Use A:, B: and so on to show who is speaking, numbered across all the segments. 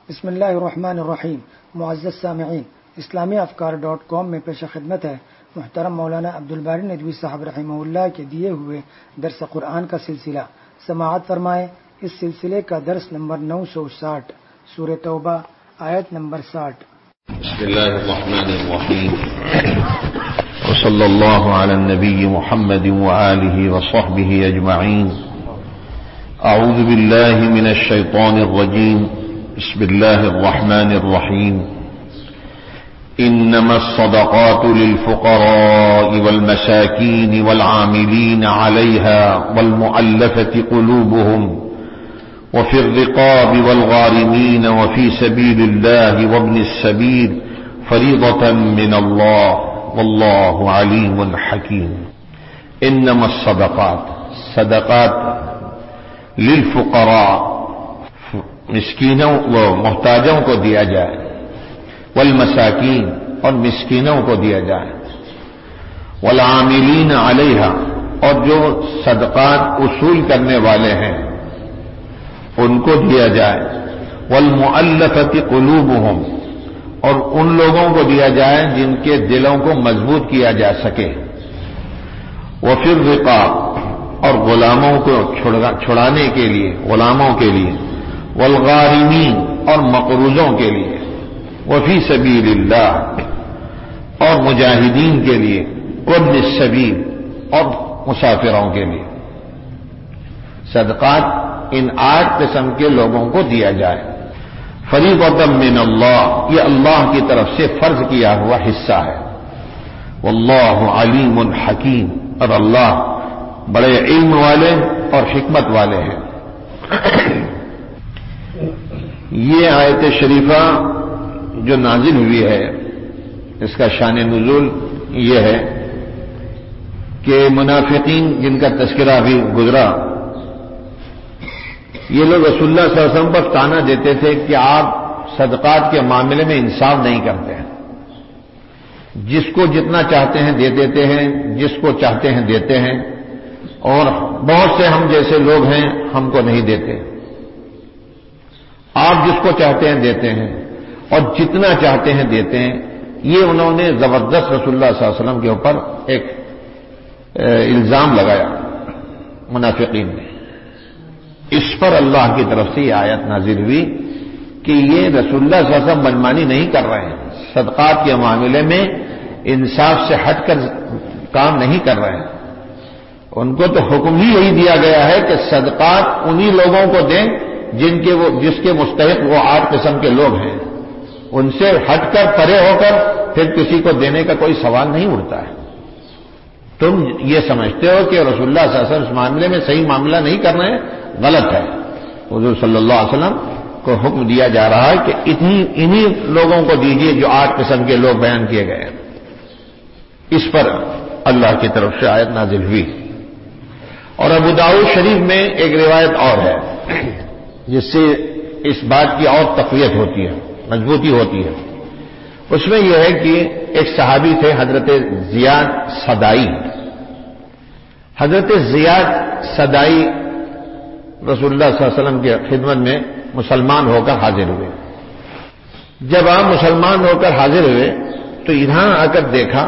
A: بسم اللہ الرحمن الرحیم. معزز سامعین، اسلامی افکار.com میں پیش خدمت ہے محترم مولانا عبدالباری ندوی صاحب رحمہ اللہ کے دیے ہوئے درس قرآن کا سلسلہ. سماعت فرمائیں. اس سلسلے کا درس نمبر 960، سورہ توبہ، آیت نمبر 60.
B: بسم اللہ الرحمن الرحیم. وصلی اللہ علی النبی محمد وآلہ وصحبہ اجمعین. اعوذ باللہ من الشیطان الرجیم. بسم اللہ الرحمن الرحیم. انما الصدقات للفقراء والمساکین والعاملین علیہا والمؤلفة قلوبهم وفي الرقاب والغارمین وفي سبیل اللہ وابن السبیل فریضة من اللہ واللہ علیم حکیم. انما الصدقات، صدقات للفقراء، مسکینوں و محتاجوں کو دیا جائے، والمساکین، اور مسکینوں کو دیا جائے، والعاملین علیہا، اور جو صدقات اصول کرنے والے ہیں ان کو دیا جائے، والمؤلفۃ قلوبہم، اور ان لوگوں کو دیا جائے جن کے دلوں کو مضبوط کیا جا سکے، وفی الرقاب، اور غلاموں کو چھڑانے کے لیے، غلاموں کے لیے، والغارمین، اور مقروضوں کے لیے، وفی سبیل اللہ، اور مجاہدین کے لیے، وابن السبیل، اور مسافروں کے لیے. صدقات ان 8 قسم کے لوگوں کو دیا جائے. فریضۃ من اللہ، یہ اللہ کی طرف سے فرض کیا ہوا حصہ ہے. واللہ علیم حکیم، اور اللہ بڑے علم والے اور حکمت والے ہیں. یہ آیت شریفہ جو نازل ہوئی ہے، اس کا شان نزول یہ ہے کہ منافقین جن کا تذکرہ ابھی گزرا، یہ لوگ رسول اللہ صلی اللہ علیہ وسلم پر طعنہ دیتے تھے کہ آپ صدقات کے معاملے میں انصاف نہیں کرتے ہیں، جس کو جتنا چاہتے ہیں دے دیتے ہیں، جس کو چاہتے ہیں دیتے ہیں، اور بہت سے ہم جیسے لوگ ہیں ہم کو نہیں دیتے. آپ جس کو چاہتے ہیں دیتے ہیں اور جتنا چاہتے ہیں دیتے ہیں. یہ انہوں نے زبردست رسول اللہ صلی اللہ علیہ وسلم کے اوپر ایک الزام لگایا منافقین نے. اس پر اللہ کی طرف سے یہ آیت نازل ہوئی کہ یہ رسول اللہ صلی اللہ علیہ وسلم منمانی نہیں کر رہے ہیں، صدقات کے معاملے میں انصاف سے ہٹ کر کام نہیں کر رہے ہیں. ان کو تو حکم ہی یہی دیا گیا ہے کہ صدقات انہی لوگوں کو دیں جس کے مستحق وہ 8 قسم کے لوگ ہیں. ان سے ہٹ کر پرے ہو کر پھر کسی کو دینے کا کوئی سوال نہیں اٹھتا ہے. تم یہ سمجھتے ہو کہ رسول اللہ صلی اللہ علیہ وسلم اس معاملے میں صحیح معاملہ نہیں کر رہے ہیں، غلط ہے. حضور صلی اللہ علیہ وسلم کو حکم دیا جا رہا ہے کہ انہی لوگوں کو دیجیے جو 8 قسم کے لوگ بیان کیے گئے ہیں. اس پر اللہ کی طرف سے آیت نازل ہوئی. اور ابو داؤد شریف میں ایک روایت اور ہے جس سے اس بات کی اور تقویت ہوتی ہے، مضبوطی ہوتی ہے. اس میں یہ ہے کہ ایک صحابی تھے حضرت زیاد صدائی. حضرت زیاد صدائی رسول اللہ صلی اللہ علیہ وسلم کی خدمت میں مسلمان ہو کر حاضر ہوئے. جب آپ مسلمان ہو کر حاضر ہوئے تو یہاں آ کر دیکھا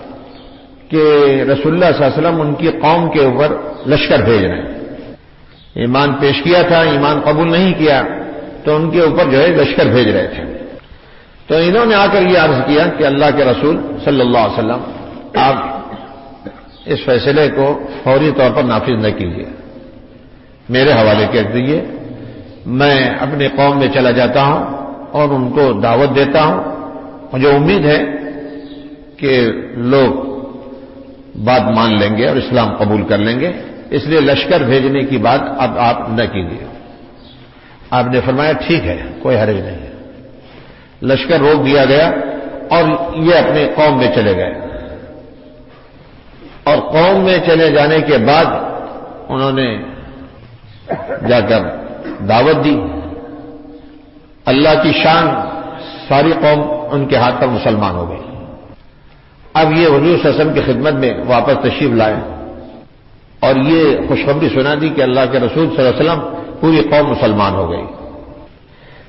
B: کہ رسول اللہ صلی اللہ علیہ وسلم ان کی قوم کے اوپر لشکر بھیج رہے ہیں. ایمان پیش کیا تھا، ایمان قبول نہیں کیا، تو ان کے اوپر جو ہے لشکر بھیج رہے تھے. تو انہوں نے آ کر یہ عرض کیا کہ اللہ کے رسول صلی اللہ علیہ وسلم، آپ اس فیصلے کو فوری طور پر نافذ نہ کیجیے، میرے حوالے کر دیجیے. میں اپنی قوم میں چلا جاتا ہوں اور ان کو دعوت دیتا ہوں. مجھے امید ہے کہ لوگ بات مان لیں گے اور اسلام قبول کر لیں گے، اس لیے لشکر بھیجنے کی بات اب آپ نہ کیجیے. آپ نے فرمایا ٹھیک ہے، کوئی حرج نہیں ہے. لشکر روک دیا گیا اور یہ اپنے قوم میں چلے گئے. اور قوم میں چلے جانے کے بعد انہوں نے جا کر دعوت دی. اللہ کی شان، ساری قوم ان کے ہاتھ پر مسلمان ہو گئی. اب یہ حضور صلی اللہ علیہ وسلم کی خدمت میں واپس تشریف لائے اور یہ خوشخبری سنا دی کہ اللہ کے رسول صلی اللہ علیہ وسلم پوری قوم مسلمان ہو گئی.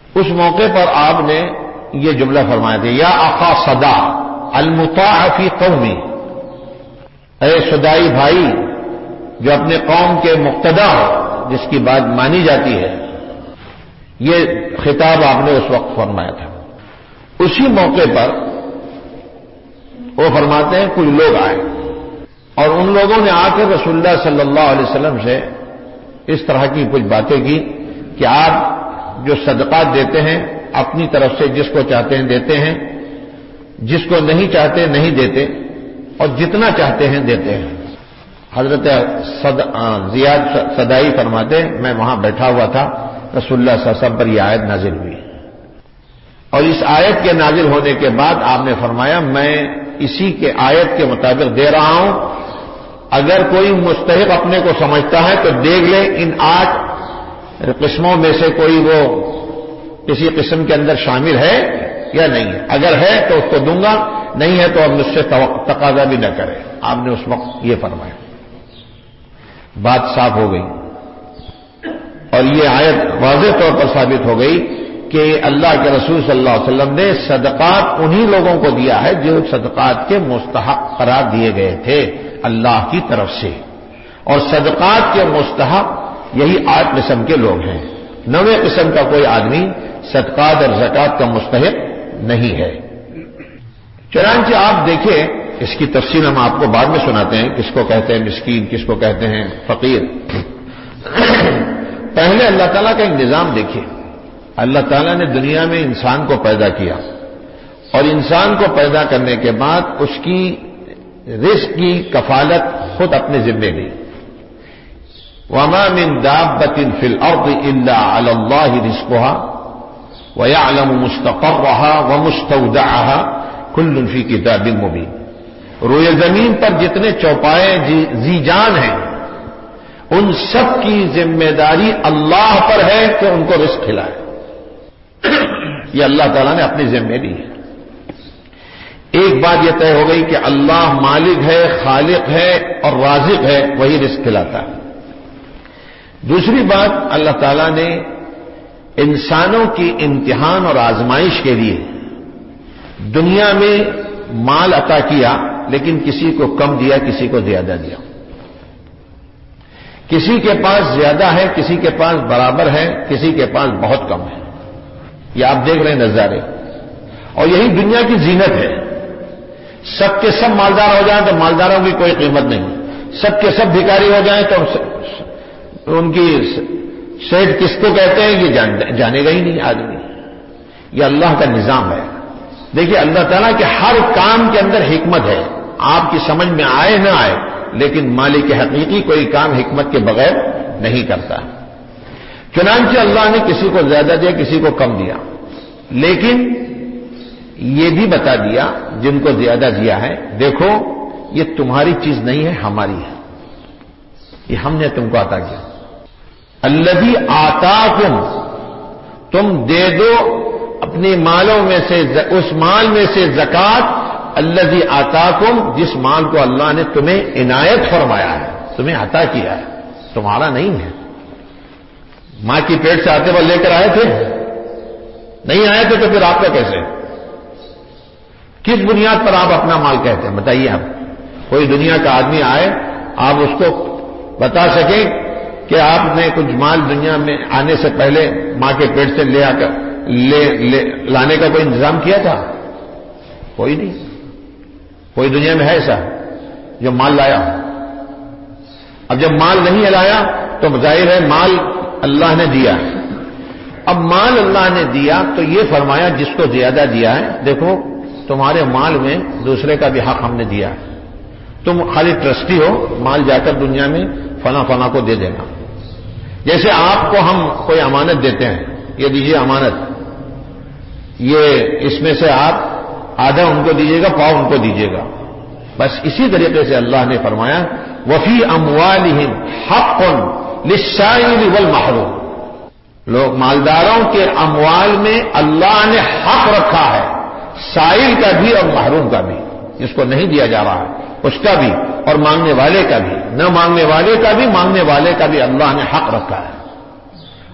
B: اس موقع پر آپ نے یہ جملہ فرمایا تھا، یا اخا صدا المطاع فی قومی، اے صدائی بھائی جو اپنے قوم کے مقتدا ہو، جس کی بات مانی جاتی ہے. یہ خطاب آپ نے اس وقت فرمایا تھا. اسی موقع پر وہ فرماتے ہیں کچھ لوگ آئے اور ان لوگوں نے آ کر رسول اللہ صلی اللہ علیہ وسلم سے اس طرح کی کچھ باتیں کی کہ آپ جو صدقات دیتے ہیں اپنی طرف سے جس کو چاہتے ہیں دیتے ہیں، جس کو نہیں چاہتے نہیں دیتے، اور جتنا چاہتے ہیں دیتے ہیں. حضرت زیاد صدائی فرماتے ہیں میں وہاں بیٹھا ہوا تھا، رسول اللہ صلی اللہ علیہ وسلم پر یہ آیت نازل ہوئی اور اس آیت کے نازل ہونے کے بعد آپ نے فرمایا میں اسی کے آیت کے مطابق دے رہا ہوں، اگر کوئی مستحق اپنے کو سمجھتا ہے تو دیکھ لے ان 8 قسموں میں سے کوئی وہ کسی قسم کے اندر شامل ہے یا نہیں ہے. اگر ہے تو اس کو دوں گا، نہیں ہے تو اب مجھ سے تقاضا بھی نہ کرے. آپ نے اس وقت یہ فرمایا. بات صاف ہو گئی اور یہ آیت واضح طور پر ثابت ہو گئی کہ اللہ کے رسول صلی اللہ علیہ وسلم نے صدقات انہی لوگوں کو دیا ہے جو صدقات کے مستحق قرار دیے گئے تھے اللہ کی طرف سے، اور صدقات کے مستحق یہی 8 قسم کے لوگ ہیں. 9 قسم کا کوئی آدمی صدقات اور زکات کا مستحق نہیں ہے. چنانچہ آپ دیکھیں اس کی تفصیل ہم آپ کو بعد میں سناتے ہیں، کس کو کہتے ہیں مسکین، کس کو کہتے ہیں فقیر. پہلے اللہ تعالیٰ کا ایک نظام دیکھیے. اللہ تعالیٰ نے دنیا میں انسان کو پیدا کیا اور انسان کو پیدا کرنے کے بعد اس کی رزق کی کفالت خود اپنے ذمے لی. وما من دابة في الأرض إلا على الله رزقها ويعلم مستقرها ومستودعها كل في كتاب مبين. روئے زمین پر جتنے چوپائے ذی جان ہیں ان سب کی ذمہ داری اللہ پر ہے کہ ان کو رزق کھلائے. یہ اللہ تعالیٰ نے اپنی ذمہ لی ہے. ایک بات یہ طے ہو گئی کہ اللہ مالک ہے، خالق ہے اور رازق ہے، وہی رزق کھلاتا ہے. دوسری بات اللہ تعالیٰ نے انسانوں کی امتحان اور آزمائش کے لیے دنیا میں مال عطا کیا، لیکن کسی کو کم دیا، کسی کو زیادہ دیا. کسی کے پاس زیادہ ہے، کسی کے پاس برابر ہے، کسی کے پاس بہت کم ہے. یہ آپ دیکھ رہے ہیں نظارے، اور یہی دنیا کی زینت ہے. سب کے سب مالدار ہو جائیں تو مالداروں کی کوئی قیمت نہیں، سب کے سب بھکاری ہو جائیں تو ان کی سیٹ کس کو کہتے ہیں یہ جانے گا ہی نہیں آدمی. یہ اللہ کا نظام ہے. دیکھیے اللہ تعالیٰ کے ہر کام کے اندر حکمت ہے، آپ کی سمجھ میں آئے نہ آئے، لیکن مالک حقیقی کوئی کام حکمت کے بغیر نہیں کرتا. چنانچہ اللہ نے کسی کو زیادہ دیا، کسی کو کم دیا، لیکن یہ بھی بتا دیا جن کو زیادہ دیا ہے دیکھو یہ تمہاری چیز نہیں ہے، ہماری ہے، یہ ہم نے تم کو عطا کیا. الذی آتاکم، تم دے دو اپنے مالوں میں سے اس مال میں سے زکات، الذی آتاکم، جس مال کو اللہ نے تمہیں عنایت فرمایا ہے، تمہیں عطا کیا ہے، تمہارا نہیں ہے. ماں کی پیٹ سے آتے وہ لے کر آئے تھے؟ نہیں آئے تھے تو پھر آپ کا کیسے؟ کس بنیاد پر آپ اپنا مال کہتے ہیں بتائیے. آپ کوئی دنیا کا آدمی آئے، آپ اس کو بتا سکیں کہ آپ نے کچھ مال دنیا میں آنے سے پہلے ماں کے پیٹ سے لے آ کر لانے کا کوئی انتظام کیا تھا؟ کوئی نہیں. کوئی دنیا میں ہے ایسا جو مال لایا؟ اب جب مال نہیں لایا تو ظاہر ہے مال اللہ نے دیا. اب مال اللہ نے دیا تو یہ فرمایا جس کو زیادہ دیا ہے دیکھو تمہارے مال میں دوسرے کا بھی حق ہم نے دیا ہے. تم خالی ٹرسٹی ہو، مال جا کر دنیا میں فلاں فلاں کو دے دینا. جیسے آپ کو ہم کوئی امانت دیتے ہیں، یہ دیجیے امانت، یہ اس میں سے آپ آدھا ان کو دیجیے گا، پاؤ ان کو دیجیے گا. بس اسی طریقے سے اللہ نے فرمایا وفی اموالہم حق للسائل والمحروم. لوگ مالداروں کے اموال میں اللہ نے حق رکھا ہے، سائل کا بھی اور محروم کا بھی، جس کو نہیں دیا جا رہا ہے اس کا بھی اور مانگنے والے کا بھی، نہ مانگنے والے کا بھی، مانگنے والے کا بھی اللہ نے حق رکھا ہے.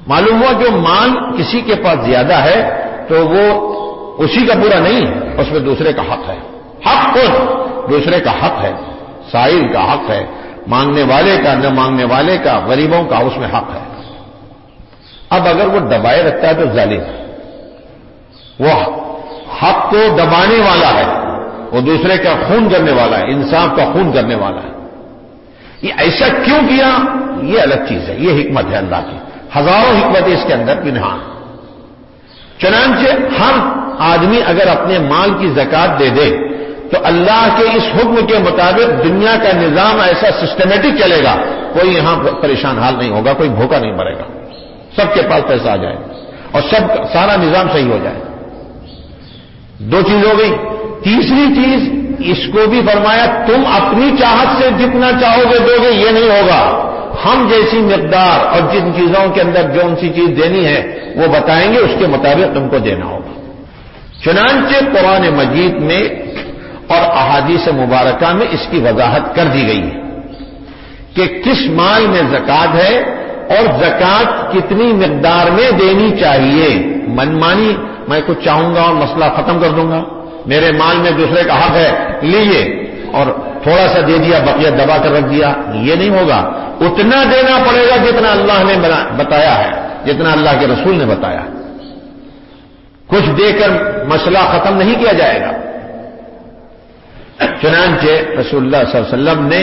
B: معلوم ہوا جو مال کسی کے پاس زیادہ ہے تو وہ اسی کا پورا نہیں ہے، اس میں دوسرے کا حق ہے. حق خود دوسرے کا حق ہے، سائل کا حق ہے، مانگنے والے کا، نہ مانگنے والے کا، غریبوں کا اس میں حق ہے. اب اگر وہ دبائے رکھتا ہے تو ظالم ہے، وہ حق کو دبانے والا ہے، وہ دوسرے کا خون کرنے والا ہے، انصاف کا خون کرنے والا ہے. یہ ایسا کیوں کیا؟ یہ الگ چیز ہے، یہ حکمت ہے اللہ کی، ہزاروں حکمتیں اس کے اندر پنہاں. چنانچہ ہر آدمی اگر اپنے مال کی زکات دے دے تو اللہ کے اس حکم کے مطابق دنیا کا نظام ایسا سسٹمیٹک چلے گا، کوئی یہاں پریشان حال نہیں ہوگا، کوئی بھوکا نہیں مرے گا، سب کے پاس پیسہ آ جائے اور سارا نظام صحیح ہو جائے. دو چیز ہو گئی. تیسری چیز اس کو بھی فرمایا تم اپنی چاہت سے جتنا چاہو گے دو گے، یہ نہیں ہوگا. ہم جیسی مقدار اور جن چیزوں کے اندر جو سی چیز دینی ہے وہ بتائیں گے، اس کے مطابق تم کو دینا ہوگا. چنانچہ قرآن مجید میں اور احادیث مبارکہ میں اس کی وضاحت کر دی گئی ہے کہ کس مال میں زکات ہے اور زکات کتنی مقدار میں دینی چاہیے. منمانی میں کچھ چاہوں گا اور مسئلہ ختم کر دوں گا، میرے مال میں دوسرے کا حق ہے لیجیے اور تھوڑا سا دے دیا بقیہ دبا کر رکھ دیا، یہ نہیں ہوگا. اتنا دینا پڑے گا جتنا اللہ نے بتایا ہے، جتنا اللہ کے رسول نے بتایا. کچھ دے کر مسئلہ ختم نہیں کیا جائے گا. چنانچہ رسول اللہ صلی اللہ علیہ وسلم نے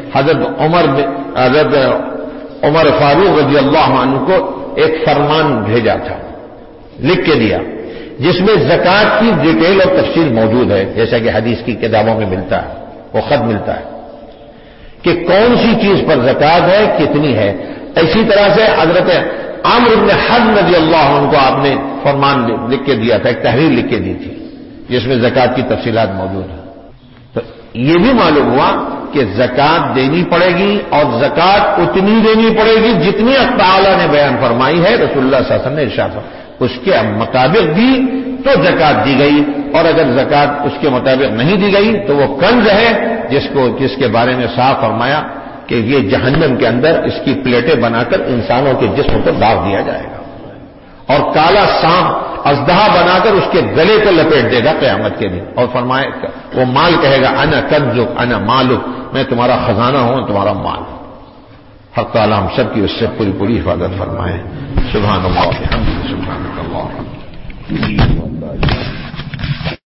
B: حضرت عمر فاروق رضی اللہ عنہ کو ایک فرمان بھیجا تھا، لکھ کے دیا، جس میں زکات کی ڈیٹیل اور تفصیل موجود ہے، جیسا کہ حدیث کی کتابوں میں ملتا ہے، وہ خط ملتا ہے کہ کون سی چیز پر زکات ہے، کتنی ہے. اسی طرح سے حضرت عمرو بن حزم رضی اللہ عنہ کو آپ نے فرمان لکھ کے دیا تھا، ایک تحریر لکھ کے دی تھی جس میں زکات کی تفصیلات موجود ہیں. تو یہ بھی معلوم ہوا کہ زکات دینی پڑے گی اور زکات اتنی دینی پڑے گی جتنی اللہ تعالی نے بیان فرمائی ہے، رسول اللہ صلی اللہ علیہ وسلم نے ارشاد فرمایا. اس کے مطابق دی تو زکات دی گئی، اور اگر زکات اس کے مطابق نہیں دی گئی تو وہ کنز ہے جس کے بارے میں صاف فرمایا کہ یہ جہنم کے اندر اس کی پلیٹیں بنا کر انسانوں کے جسم پر داغ دیا جائے گا، اور کالا سانپ اژدہا بنا کر اس کے گلے کو لپیٹ دے گا قیامت کے دن، اور فرمائے وہ مال کہے گا انا کنزک انا مالک، میں تمہارا خزانہ ہوں، تمہارا مال. حق تعالی ہم سب کی اس سے پوری حفاظت فرمائے. سبحان اللہ وبحمدہ، سبحانک اللہم.